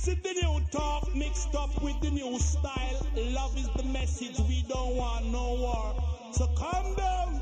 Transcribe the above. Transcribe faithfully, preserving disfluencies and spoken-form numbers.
it the new talk mixed up with the new style. Love is the message, we don't want no war. So calm down.